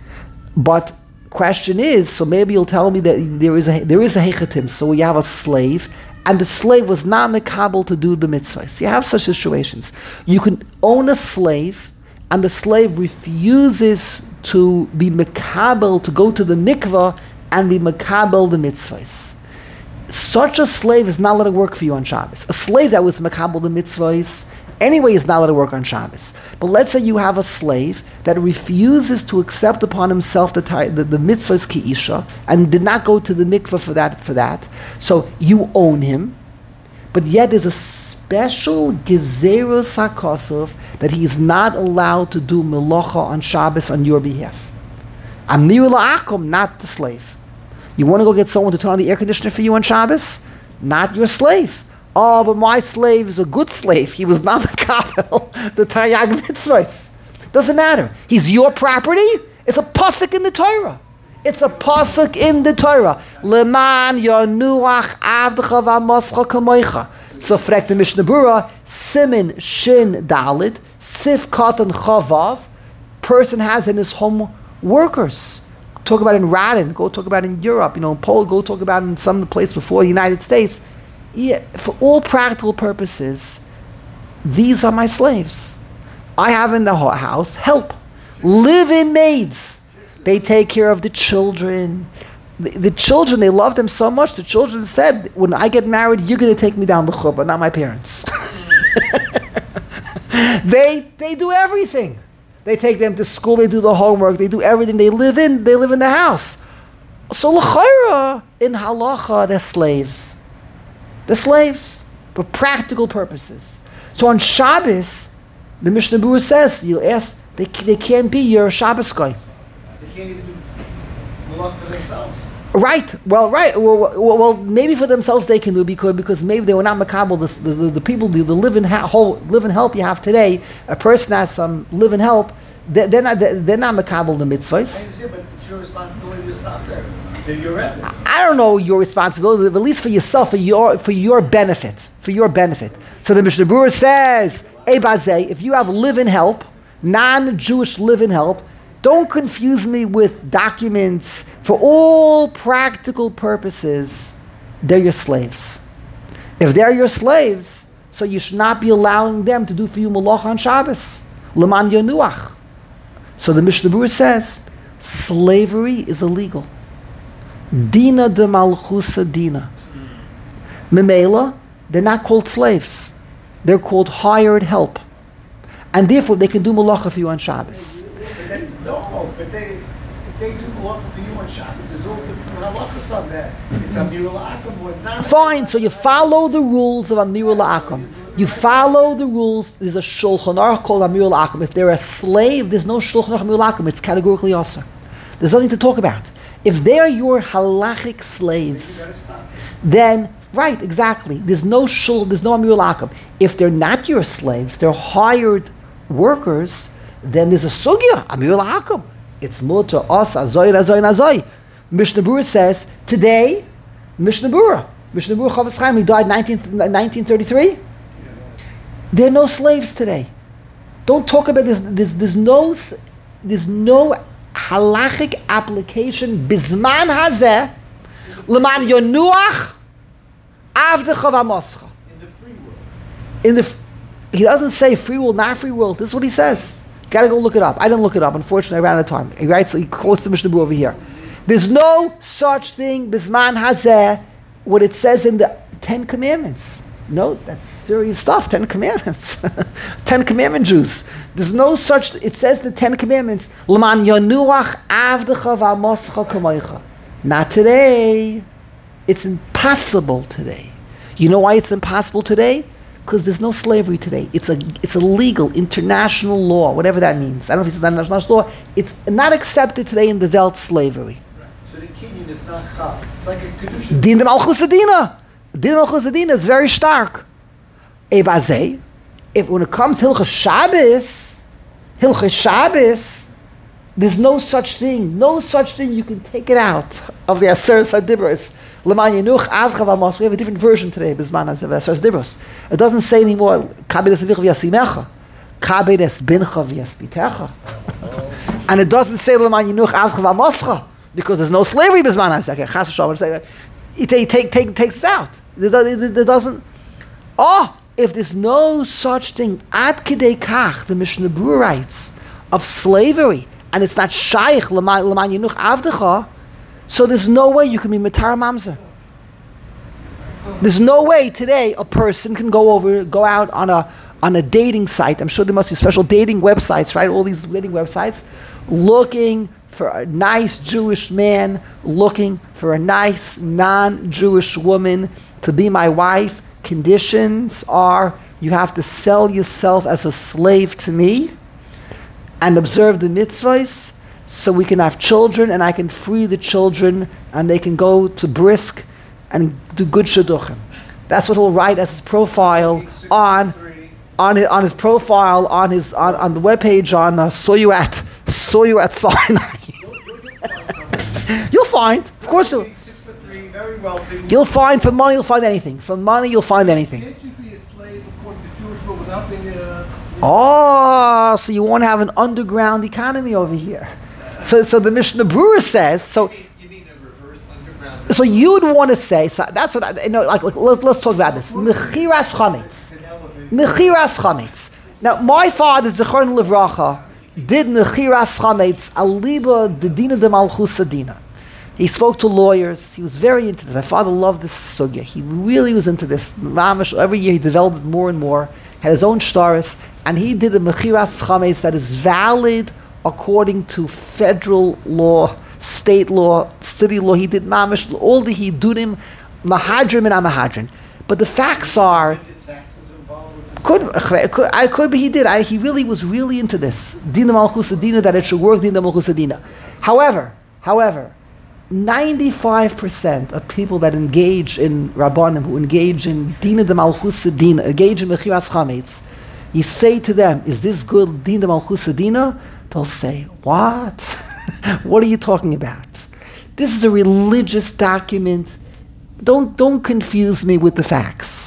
But question is, so maybe you'll tell me that there is a there is a hechatim. So you have a slave, and the slave was not mekabel to do the mitzvahs. You have such situations. You can own a slave, and the slave refuses to be mekabel, to go to the mikvah and be mekabel the mitzvahs. Such a slave is not allowed to work for you on Shabbos. A slave that was mekabel the mitzvahs anyway is not allowed to work on Shabbos. But let's say you have a slave that refuses to accept upon himself the, the, the mitzvahs ki isha and did not go to the mikvah for that, for that. So you own him, but yet there's a special gezerus hakosov that he is not allowed to do melacha on Shabbos on your behalf. Amir la'akum, not the slave. You want to go get someone to turn on the air conditioner for you on Shabbos? Not your slave. Oh, but my slave is a good slave. He was not mekabel the Taryag mitzvahs. Doesn't matter. He's your property. It's a pasuk in the Torah. It's a pasuk in the Torah. Leman yanuach avdecha v'amascha kamoicha. So frek the Mishnah Berurah, Simin Shin Dalit, Sif Katan Chavav, person has in his home workers. Talk about in Radin, go talk about in Europe, you know, in Poland, go talk about in some place before the United States. Yeah, for all practical purposes, these are my slaves. I have in the ho- house help, live-in maids. They take care of the children. The, the children, they love them so much. The children said, when I get married, you're going to take me down the chuppah, not my parents. they they do everything. They take them to school, they do the homework, they do everything. They live in, they live in the house. So l'chayra, in halacha, they're slaves. They're slaves for practical purposes. So on Shabbos, the Mishnah Berurah says, you ask, they, they can't be your Shabbos guy. They can't even do malach for themselves. Right. Well, right. Well, well, well, maybe for themselves they can do because because maybe they were not makabel. The, the, the people, the, the live in ha- whole live in help you have today. A person has some live in help. They, they're not they're, they're not makabel the mitzvahs. I understand, but it's your responsibility to stop there. They're your rebbe. I don't know your responsibility, but at least for yourself, for your for your benefit, for your benefit. So the Mishnah Berurah says, "Ebazeh, if you have live in help, non-Jewish live in help." Don't confuse me with documents. For all practical purposes, they're your slaves. If they're your slaves, so you should not be allowing them to do for you malach on Shabbos. Leman yanuach. So the Mishnah Berurah says, slavery is illegal. Dina de malchusa dina. Memela, they're not called slaves. They're called hired help. And therefore, they can do malacha for you on Shabbos. No, but they, if they do malacha for you on Shabbos, there's all different halachas on that. It's Amir La'akum. Fine, so you follow the rules of Amir La'akum. You follow the rules. There's a Shulchan Aruch called Amir La'akum. If they're a slave, there's no Shulchan Aruch Amir La'akum. It's categorically also. There's nothing to talk about. If they're your halachic slaves, then, right, exactly. There's no Shul, there's no Amir La'akum. If they're not your slaves, they're hired workers, then there's a sugya, Amir La'akum. It's mutter, os, azoy, azoy, azoy. Mishnah Berurah says, today, Mishnah Berurah, Mishnah Berurah Chavetz Chaim, he died in nineteen thirty-three. There are no slaves today. Don't talk about this. There's, there's no, there's no halachic application, bizman hazeh, leman yonuach, avdecha v'amoscha. In the free world. In the, he doesn't say free will, not free will. This is what he says. Gotta go look it up. I didn't look it up. Unfortunately, I ran out of time. He writes, he quotes the Mishnah Berurah over here. There's no such thing, bisman hazeh, what it says in the Ten Commandments. No, that's serious stuff. Ten Commandments. Ten Commandment Jews. There's no such, it says the Ten Commandments, L'man yanuach avdecha v'amoscha kamoicha. Not today. It's impossible today. You know why it's impossible today? Because there's no slavery today. It's a it's a legal international law, whatever that means. I don't know if it's an international law. It's not accepted today in the Welt slavery. So the kinyan is not chal. It's like a kedusha. Din de malchus adina. Din de malchus adina is very stark. Ebazei, if when it comes to Hilchas Shabbos, Hilchas Shabbos, there's no such thing. No such thing. You can take it out of the Aseres HaDibros. L'man Yenuch Avcha V'Amos. We have a different version today. B'zman of Aseres HaDibros. It doesn't say anymore. Kabed es avicha v'yasimecha. Kabed es bincha v'yaspitecha. And it doesn't say L'man Yenuch Avcha V'Amoscha because there's no slavery. B'zman Hazeh. Chas v'shalom. It take take take takes it out. It, it, it doesn't. Oh, if there's no such thing, ad kidei kach, the Mishnah Berurah writes, of slavery, and it's not shaykh l'man yenuch avdecha, so there's no way you can be matar mamzer. There's no way today a person can go over, go out on a on a dating site. I'm sure there must be special dating websites, right? All these dating websites, looking for a nice Jewish man, looking for a nice non-Jewish woman to be my wife. Conditions are you have to sell yourself as a slave to me and observe the mitzvahs so we can have children and I can free the children and they can go to brisk and do good shidduchim. That's what he'll write as his profile on on his, on his profile on his on, on the webpage on uh, saw you at saw you at Sinai. You'll find, of course. You'll, Six foot three, very wealthy. you'll find for money. You'll find anything. For money, you'll find anything. Can't you be a slave according to Jewish law without being a... Oh, so you want to have an underground economy over here? So, so the Mishnah Berurah says. So, You mean a reverse underground? so you would want to say. So that's what I you know. Like, like let, let's talk about this. Mechiras chametz. It's an elevated Mechiras chametz. Now, my father, Zechron Livracha, did mechiras chametz aliba de dina de malchus adina. He spoke to lawyers. He was very into this. My father loved this sugya. He really was into this. Mamash, every year he developed it more and more. Had his own shtaris, and he did a mechiras chametz that is valid according to federal law, state law, city law. He did mamash all the hidurim, mahadrim and amahadrim. But the facts are. Could, could I could be he did. I, he really was really into this. Dina malchus adina, that it should work dina malchus adina. However, however, ninety-five percent of people that engage in rabbanim, who engage in dina de malchus adina, engage in mechiras chametz, you say to them, "Is this good dina de malchus adina?" They'll say, "What? What are you talking about? This is a religious document. Don't don't confuse me with the facts."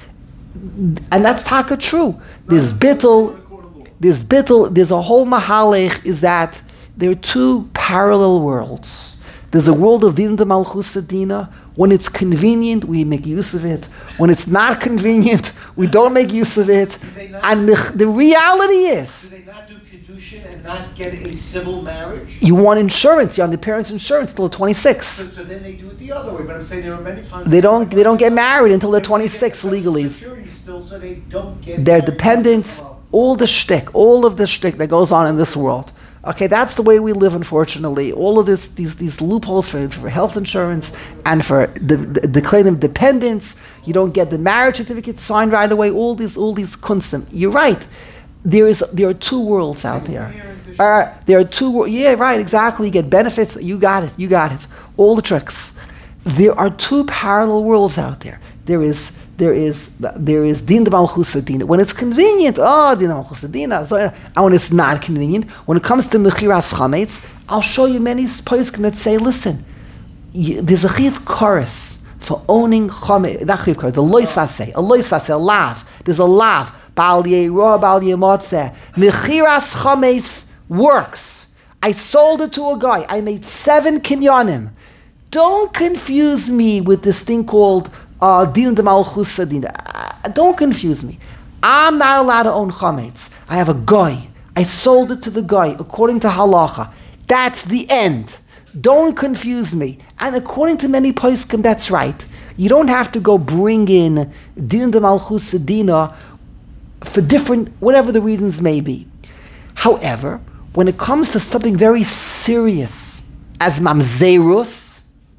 And that's taka true. This bittul, this bittul, there's a whole mahalech is that there are two parallel worlds. There's a world of din de malchus adina. When it's convenient, we make use of it. When it's not convenient, we don't make use of it. And the, the reality is, do they not do kedushin and not get a civil marriage? you want insurance. You're on the parents' insurance till twenty-six. So, so then they do it the other way. But I'm saying there are many times They don't. They don't get married until they're twenty-six legally. Security still, so they don't get They're married. dependents. All the shtick, all of the shtick that goes on in this world. Okay, that's the way we live, unfortunately. All of this, these these loopholes for, for health insurance and for the, the, declaring them dependents. You don't get the marriage certificate signed right away. All these all these kunstim. You're right. There is there are two worlds out there. Uh, there are two. wor- Yeah, right. Exactly. You get benefits. You got it. You got it. All the tricks. There are two parallel worlds out there. There is. There is there is din de malchus adina. When it's convenient, oh, din de malchus adina. So, and when it's not convenient, when it comes to mechiras chametz, I'll show you many poskim that say, listen, you, there's a chiv chorus for owning chametz. Not chiv chorus, the loisase, a loisase, a lav. There's a lav. Bal yeroah, bal yemotzeh. Mechiras chametz works. I sold it to a guy. I made seven kinyanim. Don't confuse me with this thing called Uh, din de malchus adina. Uh, don't confuse me. I'm not allowed to own chametz. I have a guy. I sold it to the guy according to halacha. That's the end. Don't confuse me. And according to many poskim, that's right. You don't have to go bring in din de malchus adina for different, whatever the reasons may be. However, when it comes to something very serious as mamzerus,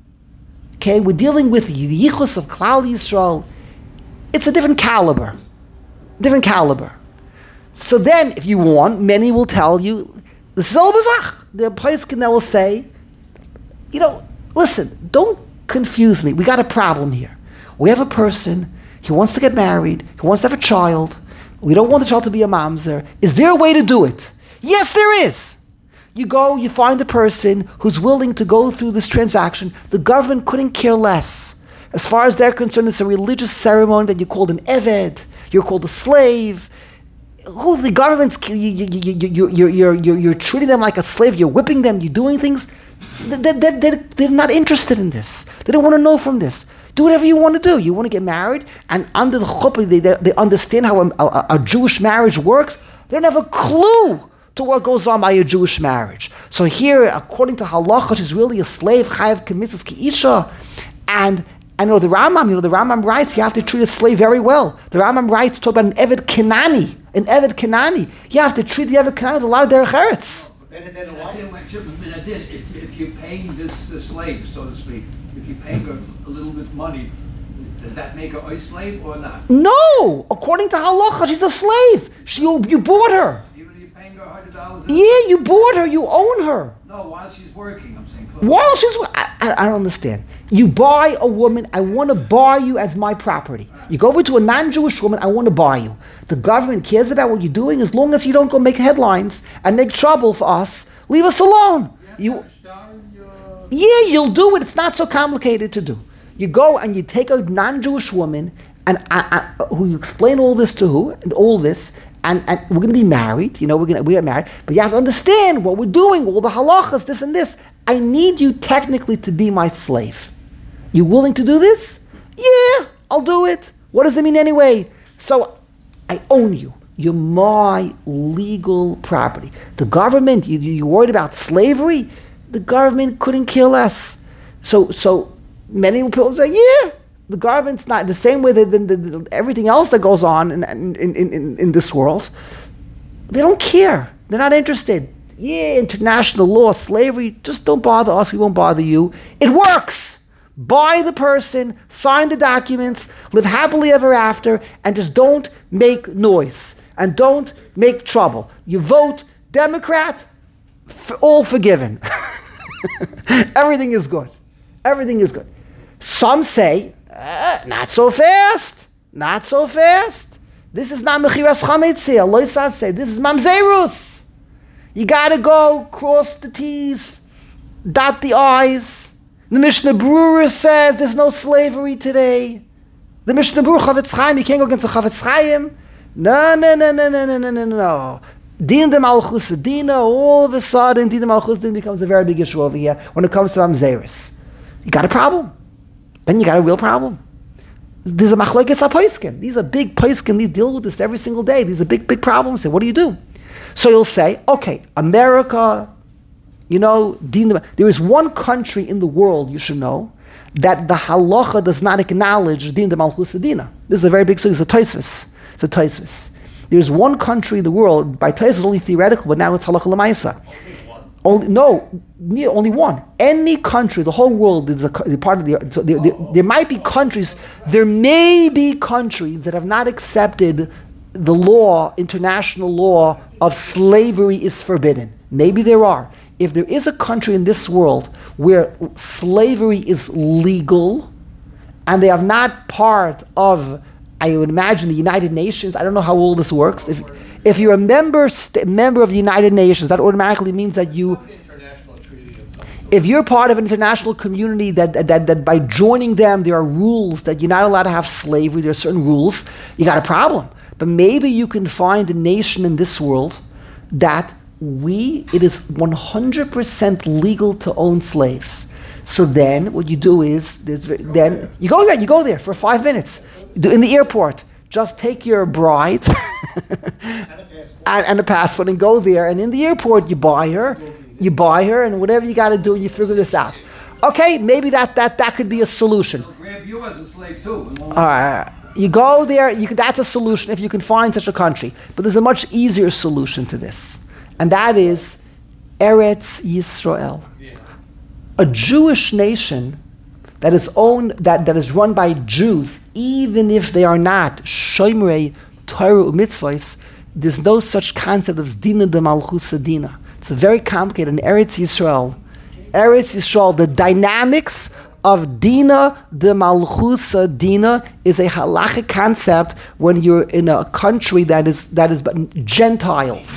okay, we're dealing with yichus of Klal Yisrael. It's a different caliber, different caliber. So then, if you want, many will tell you, the Zolbazach, the place can will say, you know, listen, don't confuse me. We got a problem here. We have a person, he wants to get married, he wants to have a child. We don't want the child to be a mamzer. Is there a way to do it? Yes, there is. You go, you find a person who's willing to go through this transaction. The government couldn't care less. As far as they're concerned, it's a religious ceremony that you're called an eved, you're called a slave. Who the government's, you, you, you, you, you, you're, you're, you're treating them like a slave, you're whipping them, you're doing things. They, they, they, they're not interested in this. They don't want to know from this. Do whatever you want to do. You want to get married, and under the chuppah, they, they, they understand how a, a, a Jewish marriage works. They don't have a clue to what goes on by a Jewish marriage. So here, according to halacha, she's really a slave, chayav kemitzvos ki'isha. And I know the Rambam, you know, the Rambam writes you have to treat a slave very well. The Rambam writes, talk about an Eved Kenani, an Eved Kenani. You have to treat the Eved Kenani with a lot of derech eretz. Then, then And why? then, wait, Chip, and I did, if, if you're paying this uh, slave, so to speak, if you're paying her a little bit money, does that make her a slave or not? No! According to halacha, she's a slave. She, you, you bought her. Even if you're paying her a hundred dollars? Yeah, you bought her, you own her. No, while she's working, I'm saying. For While she's, I, I, I don't understand. You buy a woman, I want to buy you as my property. You go over to a non-Jewish woman, I want to buy you. The government cares about what you're doing as long as you don't go make headlines and make trouble for us. Leave us alone. You, yeah, you'll do it. It's not so complicated to do. You go and you take a non-Jewish woman, and I, I, who you explain all this to who, and all this, and, and we're going to be married. You know, we're going to we get married, but you have to understand what we're doing, all the halachas, this and this. I need you technically to be my slave. You willing to do this? Yeah, I'll do it. What does it mean anyway? So, I own you. You're my legal property. The government, you, you worried about slavery? The government couldn't care less. So, so many people say, yeah, the government's not the same way that the, the, the, everything else that goes on in, in, in, in, in this world. They don't care. They're not interested. Yeah, international law, slavery, just don't bother us, we won't bother you. It works. Buy the person, sign the documents, live happily ever after, and just don't make noise. And don't make trouble. You vote Democrat, f- all forgiven. Everything is good. Everything is good. Some say, uh, not so fast. Not so fast. This is not Mechiras Chametz. Allah say, this is Mamzerus. You gotta go cross the T's, dot the I's. The Mishnah Berurah says there's no slavery today. The Mishnah Berurah, Chavetz Chaim, you can't go against the Chavetz Chaim. No, no, no, no, no, no, no, no, no. Din de Malchus Dina, all of a sudden, Din de Malchus Dina becomes a very big issue over here when it comes to Mamzeris. You got a problem. Then you got a real problem. There's a machlokes hapoiskim. These are big poiskim. They deal with this every single day. These are big, big problems. So what do you do? So you'll say, okay, America, you know, Din de, there is one country in the world, you should know, that the halacha does not acknowledge Din de Malchus Dina. This is a very big, so it's a Tosfos. It's a Tosfos. There's one country in the world, by Tosfos only theoretical, but now it's halacha l'maisa. Only, no, only one. Any country, the whole world is a part of the. So there, there, there might be countries. There may be countries that have not accepted the law, international law of slavery is forbidden. Maybe there are. If there is a country in this world where slavery is legal, and they have not part of, I would imagine, the United Nations. I don't know how all this works. If if you're a member st- member of the United Nations, that automatically means that you. Some international treaty of some sort. If you're part of an international community that, that that that by joining them there are rules that you're not allowed to have slavery. There are certain rules. You got a problem. But maybe you can find a nation in this world that we it is one hundred percent legal to own slaves. So then what you do is there's, then you go there. You go there for five minutes. In the airport, just take your bride and, and a passport and go there. And in the airport, you buy her, you buy her, and whatever you got to do, you figure this out. Okay, maybe that that that could be a solution. Grab you as a slave too. All right, you go there. You can, that's a solution if you can find such a country. But there's a much easier solution to this, and that is Eretz Yisrael, a Jewish nation. That is owned, that, that is run by Jews, even if they are not Shomerei Torah u'mitzvos. There's no such concept of Dina de Malchus Dina. It's a very complicated. In Eretz Yisrael, Eretz Yisrael, the dynamics of Dina de Malchus Dina is a halachic concept when you're in a country that is that is Gentiles,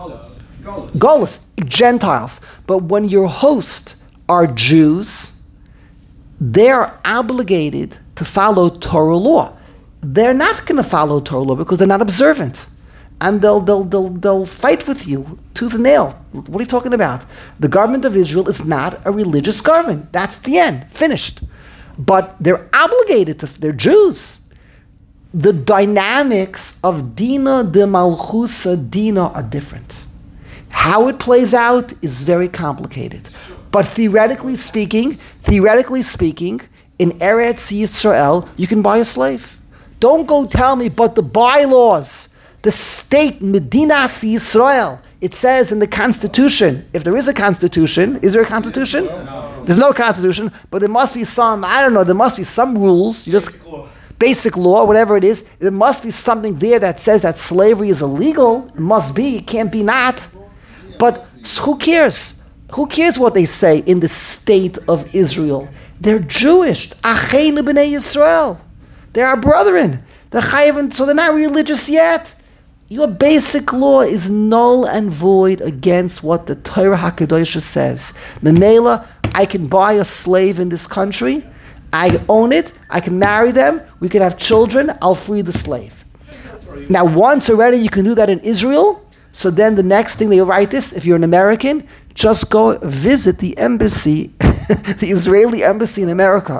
Golos, Gentiles. But when your host are Jews, they're obligated to follow Torah law. They're not going to follow Torah law because they're not observant. And they'll, they'll, they'll, they'll fight with you tooth and nail. What are you talking about? The government of Israel is not a religious government. That's the end. Finished. But they're obligated to, they're Jews. The dynamics of Dina de Malchus Dina are different. How it plays out is very complicated. But theoretically speaking, theoretically speaking, in Eretz Yisrael, you can buy a slave. Don't go tell me, but the bylaws, the state, Medinas Yisrael, it says in the Constitution, if there is a Constitution, is there a Constitution? No. There's no Constitution, but there must be some, I don't know, there must be some rules, you just, basic law. basic law, whatever it is, there must be something there that says that slavery is illegal. It must be, it can't be not. But who cares? Who cares what they say in the state of Israel? They're Jewish. Acheinu b'nei Yisrael. They're our brethren. They're chayav, so they're not religious yet. Your basic law is null and void against what the Torah HaKadosh says. Memela, I can buy a slave in this country. I own it. I can marry them. We can have children. I'll free the slave. Now, once already you can do that in Israel, so then the next thing they write this, if you're an American, just go visit the embassy, the Israeli embassy in America.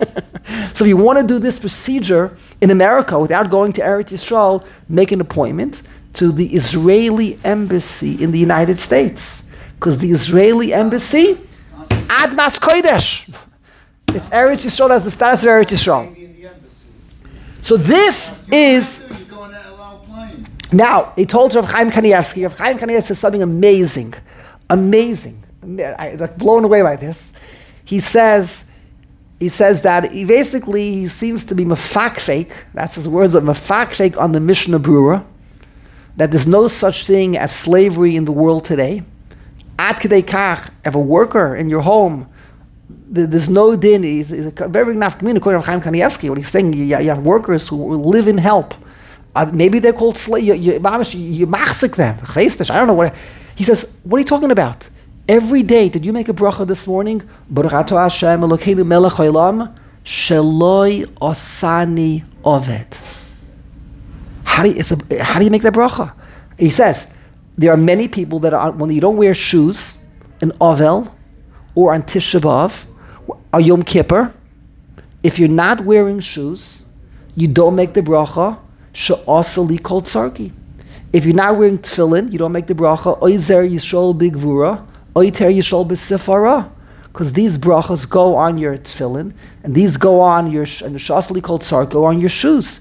So if you want to do this procedure in America without going to Eretz Yisrael, make an appointment to the Israeli embassy in the United States. Because the Israeli embassy, Admas Kodesh. It's Eretz Yisrael as the status of Eretz Yisrael. Maybe in the embassy. So this is... You're going to allow plane. Now, they told Rav Chaim Kanievsky. Rav Chaim Kanievsky says something amazing. Amazing. I'm like blown away by this. He says... He says that he basically he seems to be mafakfake, that's his words, of mafakfake on the Mishnah Brura, that there's no such thing as slavery in the world today. Ad kedei kach, if a worker in your home, there's no din. He's a very enough community according to Chaim Kanievsky. What he's saying, you, you have workers who live in help. Uh, maybe they're called slaves. You, you, you machzik them. I don't know what. He says, what are you talking about? Every day, did you make a bracha this morning? Baruch atah Hashem Elokeinu melech haolam sheloi osani oved. How do you, it's a, how do you make that bracha? He says, there are many people that are, when you don't wear shoes, an Ovel, or on Tisha B'Av, or Yom Kippur, if you're not wearing shoes, you don't make the bracha, she'asali kol tzarki. If you're not wearing tefillin, you don't make the bracha, oizer yishol bigvura, oiter yishol b'sifara, because these brachas go on your tefillin, and these go on your, and the she'asali kol tzarki go on your shoes.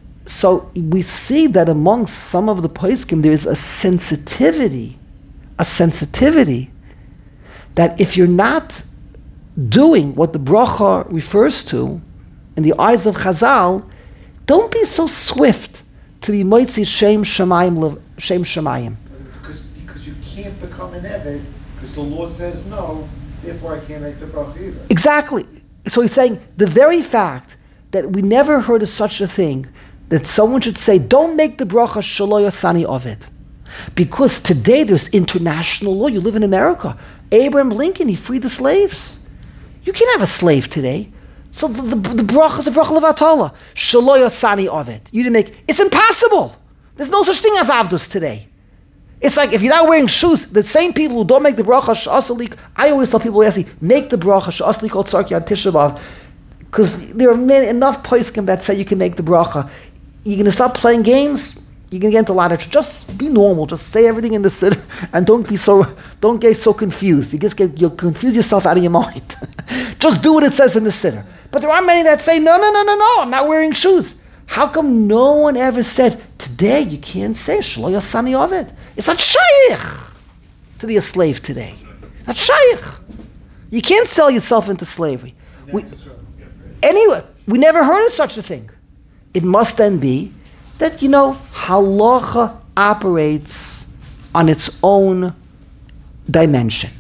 So we see that amongst some of the poskim there is a sensitivity, a sensitivity that if you're not doing what the bracha refers to in the eyes of Chazal, don't be so swift to be moitzi shem shemayim shem shemayim. Because because you can't become an eved because the law says no. Therefore, I can't make the bracha either. Exactly. So he's saying the very fact that we never heard of such a thing, that someone should say, don't make the bracha shelo yasani oved. Because today there's international law. You live in America. Abraham Lincoln, he freed the slaves. You can't have a slave today. So the, the, the bracha is a bracha levatala. Shelo yasani oved. You didn't make, it's impossible. There's no such thing as avdus today. It's like if you're not wearing shoes, the same people who don't make the bracha she'asali, I always tell people, yes, make the bracha she'asali kol tzarki on Tisha B'Av, because there are many, enough poskim that say you can make the bracha. You're going to stop playing games, you're going to get into a lot of, just be normal, just say everything in the siddur, and don't be so, don't get so confused. You just get, you'll confuse yourself out of your mind. Just do what it says in the siddur. But there are many that say, no, no, no, no, no, I'm not wearing shoes. How come no one ever said, today you can't say shelo yasani oved? It's not shaykh to be a slave today. Not shaykh. You can't sell yourself into slavery. We, anyway, we never heard of such a thing. It must then be that, you know, halacha operates on its own dimension.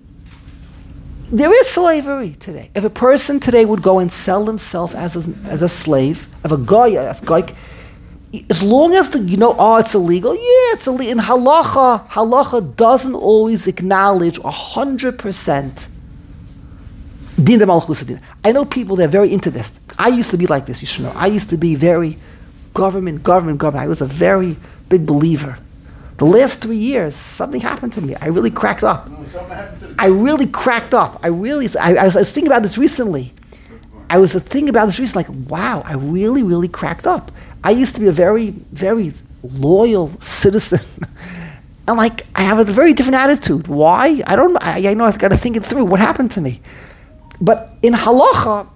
There is slavery today. If a person today would go and sell himself as a, as a slave, of a guy, as guy, as long as the, you know, oh, it's illegal. Yeah, it's illegal. In halacha, halacha doesn't always acknowledge a hundred percent. Din de malchus din. I know people that are very into this. I used to be like this, you should know. I used to be very government, government, government. I was a very big believer. The last three years, something happened to me. I really cracked up. I really cracked up. I really, I, I, was, I was thinking about this recently. I was thinking about this recently, like, wow, I really, really cracked up. I used to be a very, very loyal citizen. And like, I have a very different attitude. Why? I don't know. I, I know I've got to think it through. What happened to me? But in halacha,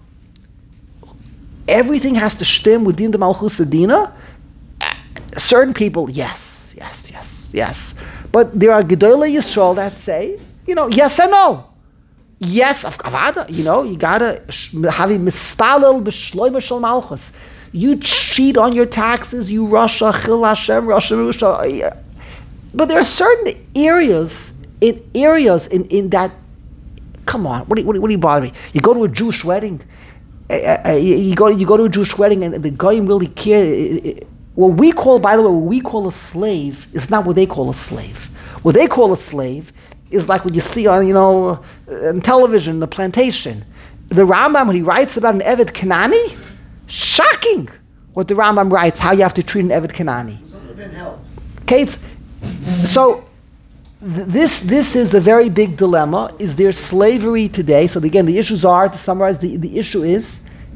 everything has to stem with din de malchus adina. Certain people, yes, yes, yes, yes. But there are gedolei Yisrael that say, you know, yes and no. Yes, of avada, you know, you gotta have a mispalel b'shloima shel malchus. You cheat on your taxes, you rasha, chil Hashem, rasha, rusha. But there are certain areas, in areas in, in that, come on, what do, you, what, do you, what do you bother me? You go to a Jewish wedding, uh, uh, you, you go you go to a Jewish wedding and the guy really care. What we call, by the way, what we call a slave is not what they call a slave. What they call a slave is like what you see on, you know, on television, the plantation. The Rambam, when he writes about an Eved Kanani, shocking what the Rambam writes, how you have to treat an Eved Kanani. Okay, it's, so th- this this is a very big dilemma. Is there slavery today? So again, the issues are, to summarize, the, the issue is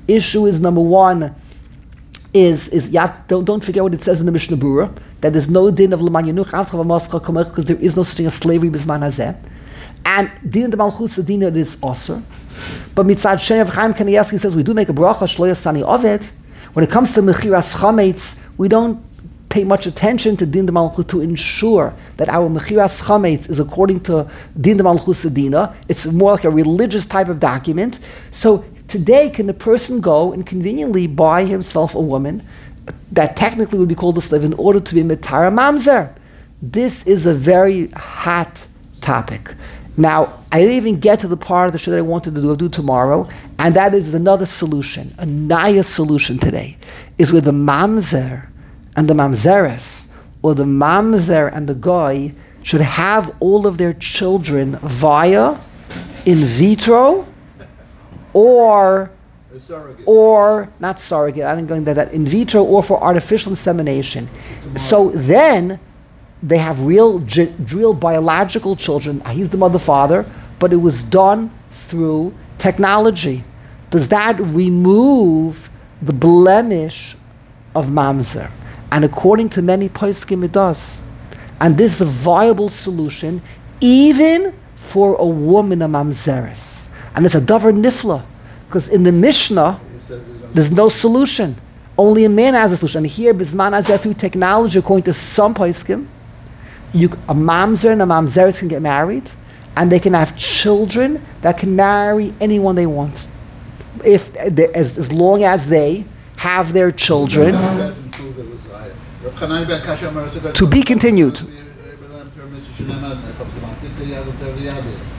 issue is number one is is you have, don't don't forget what it says in the Mishnah Berurah, that there's no din of L'man Yanuch Avcha V'Mascha Kamech, because there is no such thing as slavery b'zman hazeh, and din de Malchus Adina it is osur. But mitzad Shem Chaim Kanievsky says we do make a bracha shlo yasani oved. When it comes to mechiras chametz, we don't pay much attention to din de Malchus to ensure that our mechiras chametz is according to din de Malchus Adina. It's more like a religious type of document. So today, can a person go and conveniently buy himself a woman that technically would be called a slave in order to be mitara mamzer? This is a very hot topic. Now, I didn't even get to the part of the show that I wanted to do, do tomorrow, and that is another solution, a naya solution today, is with the mamzer and the mamzeres, or the mamzer and the goy should have all of their children via in vitro, or or not surrogate, I didn't go into that, in vitro or for artificial insemination. So then they have real, ge- real biological children. He's the mother, father, but it was done through technology. Does that remove the blemish of mamzer? And according to many poskim, it does. And this is a viable solution, even for a woman, a mamzeres. And it's a davar nifla, because in the Mishnah, there's no solution. Only a man has a solution. And here, bisman hazeh, through technology, according to some poskim, you, a mamzer and a mamzeres can get married, and they can have children that can marry anyone they want, if they, as, as long as they have their children. To be continued.